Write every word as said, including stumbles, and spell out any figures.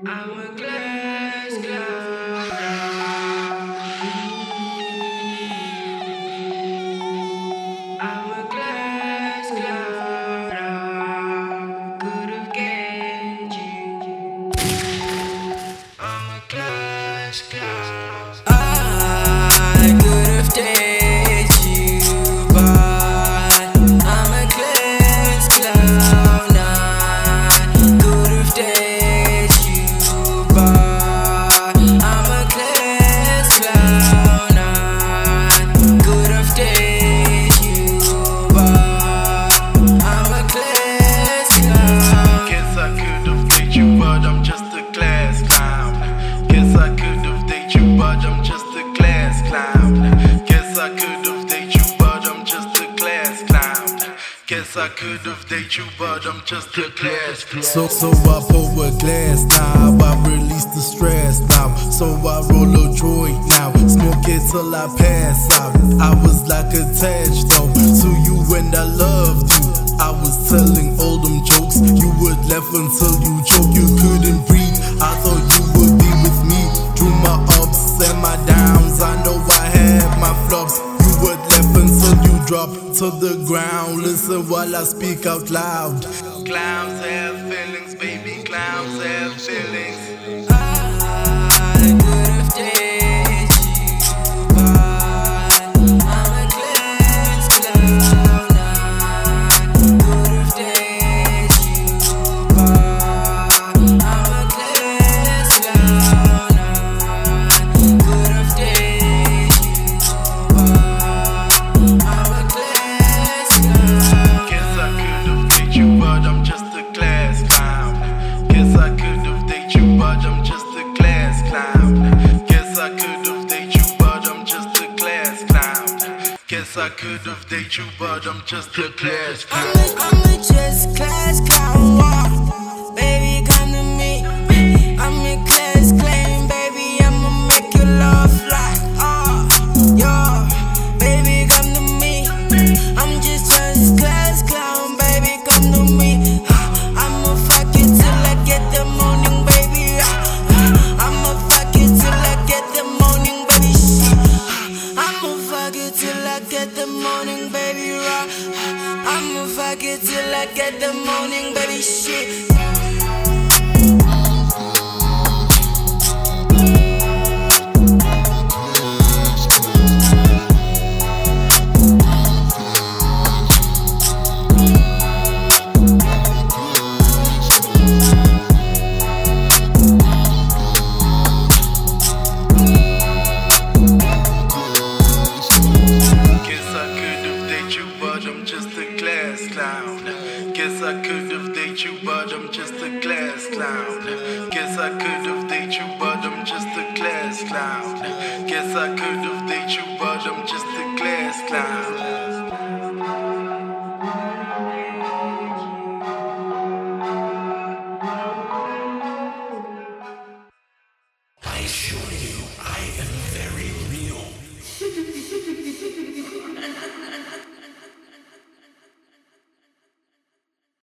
I'm a glass cloud. I'm a glass cloud. I could have get you. I'm a glass cloud. I could have dated you, but I'm a glass cloud. I could have dated you, but I'm a glass cloud. I could have dated you, but I'm a glass clown. Guess I could have dated you, but I'm just a glass clown. Guess I could have dated you, but I'm just a glass clown. Guess I could have dated you, but I'm just a glass clown. Guess I could have dated you, but I'm just a glass clown. So, so I pour a glass now, I release the stress now. So I roll a joint now, smoke it till I pass out. I was like attached though to you and I loved you. I was telling all them jokes, you would laugh until you choke. You couldn't breathe, I thought you would be with me through my ups and my downs. I know I had my flops, you would laugh until you drop to the ground. Listen while I speak out loud. Clowns have feelings, baby, clowns have feelings. I could have dated you, but I'm a glass cloud. I could have dated you, but I'm a glass cloud. I could have dated you, but I'm a glass cloud. Guess I could have dated you, but I'm just a glass clown. Guess I could have dated you, but I'm just a glass clown. Guess I could have dated you, but I'm just a glass clown. Guess I could have dated you, but I'm just a glass clown. I'm a, I'm a just class clown. Wow. Baby, come to me. I'm a class clown, baby. I'ma make you laugh like ah, yo. Baby, come to me. I'm just just class clown, baby. Come to me. I'ma fuck you till I get the morning, baby. I'ma fuck you till I get the morning, baby. I'ma fuck you till I get the morning, baby. I'ma fuck you till I get the morning, baby. Shit. Guess I could have dated you, but I'm just a glass clown. Guess I could have dated you, but I'm just a glass clown. Guess I could have dated you, but I'm just a glass clown. Guess I could have dated you, but I'm just a glass clown. I assure you, I am very